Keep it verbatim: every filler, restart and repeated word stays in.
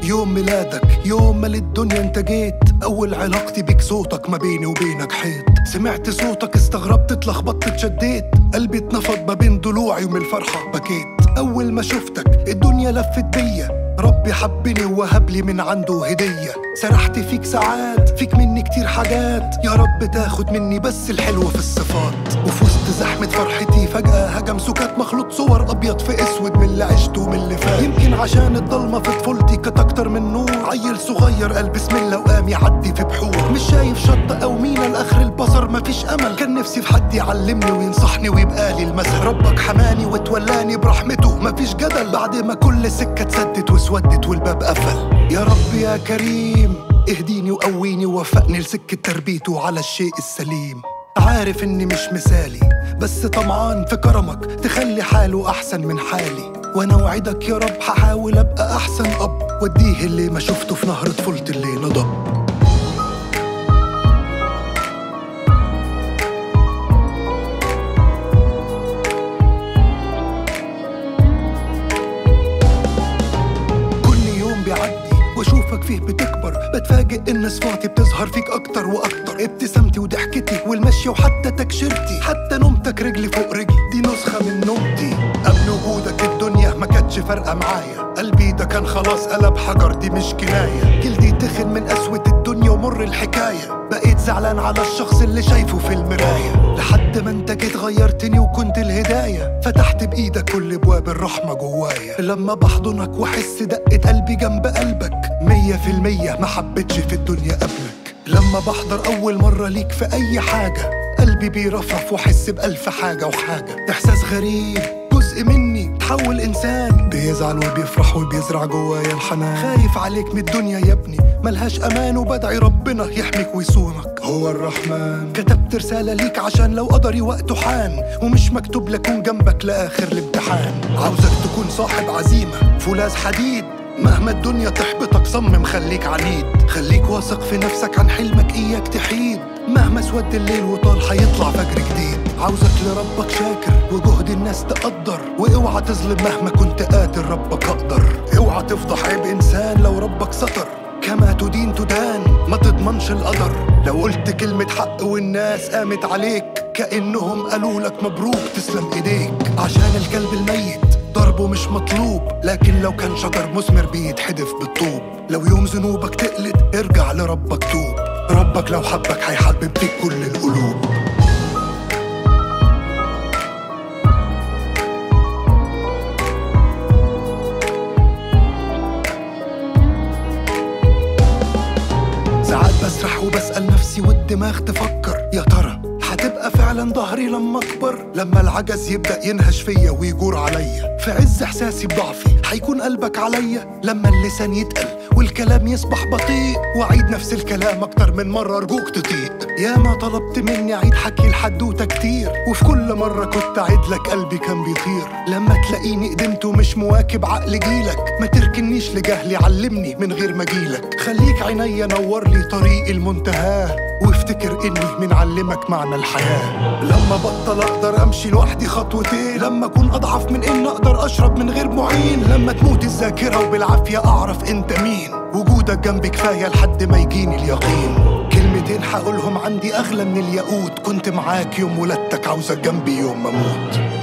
يوم ميلادك، يوم ما للدنيا انت جيت. اول علاقتي بيك صوتك ما بيني وبينك حيط. سمعت صوتك استغربت اتلخبطت اتشديت. قلبي اتنفض ما بين ضلوعي ومن الفرحة بكيت. اول ما شفتك الدنيا لفت بيا. ربي حبني ووهبلي من عنده هدية. سرحت فيك ساعات، فيك مني كتير حاجات. يا رب تاخد مني بس الحلوة في الصفات. وفي وسط زحمة فرحتي فجأة هجم سكات مخلوط صور أبيض في أسود من اللي عشته ومن اللي فات. يمكن عشان الضلمة في طفولتي كانت أكتر من نور. عيل صغير قال بسم الله وقام يعدي في بحور. مش شايف شط أو مينا لآخر البصر مفيش أمل. كان نفسي في حد يعلمني وينصحني ويبقى لي المثل. ربك حماني وتولاني برحمته مفيش جدل. بعد ما كل سكة اتسدت واسودت والباب قفل. يا رب يا كريم اهديني وقويني ووفقني لسكة تربيته على الشيء السليم. عارف اني مش مثالي بس طمعان في كرمك تخلي حاله احسن من حالي. وانا وعدك يا رب هحاول ابقى احسن اب. وديه اللي ما شفته في نهر طفولتي اللي نضب. واشوفك فيه بتكبر. بتفاجئ ان صفاتي بتظهر فيك اكتر واكتر. ابتسامتي وضحكتي والمشي وحتى تكشيرتي. حتى نومتك رجلي فوق رجلي دي نسخة من نومتي. قبل وجودك الدنيا ما كانتش فارقة معايا. قلبي ده كان خلاص قلب حجر دي مش كناية. جلدي تخن من قسوة الدنيا ومر الحكاية. بقيت زعلان على الشخص اللي شايفه في المراية. لحد ما انت جيت غيرتني وكنت الهداية. فتحت بايدك كل ابواب الرحمة جوايا. لما بحضنك واحس دقة قلبي جنب قلبك. مية في المية ما حبيتش في الدنيا قبلك. لما بحضر اول مرة ليك في اي حاجة قلبي بيرفرف واحس بألف حاجة وحاجة. احساس غريب جزء مني تحول انسان. بيزعل وبيفرح وبيزرع جوايا الحنان. خايف عليك من الدنيا يا ابني ملهاش امان. وبدعي ربنا يحميك ويصونك هو الرحمن. كتبت رسالة ليك عشان لو قدري وقته حان. ومش مكتوب لكون جنبك لاخر الامتحان. عاوزك تكون صاحب عزيمة فولاذ حديد. مهما الدنيا تحبطك صمم خليك عنيد. خليك واثق في نفسك عن حلمك اياك تحيد. مهما سود الليل وطال حيطلع فجر جديد. عاوزك لربك شاكر وجهد الناس تقدر. واوعى تظلم مهما كنت قادر ربك اقدر. اوعى تفضح عيب انسان لو ربك ستر. كما تدين تدان ما تضمنش القدر. لو قلت كلمة حق والناس قامت عليك كأنهم قالوا لك مبروك تسلم ايديك. عشان الكلب الميت ضربه مش مطلوب. لكن لو كان شجر مثمر بيتحدف بالطوب. لو يوم ذنوبك تقلد ارجع لربك توب. ربك لو حبك هيحبب فيك كل القلوب. ساعات بسرح وبسأل نفسي والدماغ تفكر يا ترى هتبقى فعلا ظهري لما اكبر. لما العجز يبدأ ينهش فيا ويجور عليا. في عز احساسي بضعفي هيكون قلبك عليا. لما اللسان يتقل والكلام يصبح بطيء. واعيد نفس الكلام اكتر من مرة ارجوك تطيق. يا ما طلبت مني اعيد حكي الحدوتة كتير. وفي كل مرة كنت اعيد لك قلبي كان بيطير. لما تلاقيني قدمت ومش مواكب عقل جيلك. ما تركنيش لجهلي علمني من غير ما جيلك. خليك عينيا نور لي طريق المنتهى. وافتكر اني من علمك معنى الحياة. لما بطل اقدر امشي لوحدي خطوتين. لما اكون اضعف من ان اقدر اشرب من غير معين. لما تموت الذاكرة وبالعافية اعرف انت مين. وجودك جنبي كفاية لحد ما يجيني اليقين. كلمتين هقولهم عندي اغلى من الياقوت. كنت معاك يوم ولادتك عاوزك جنبي يوم ما اموت.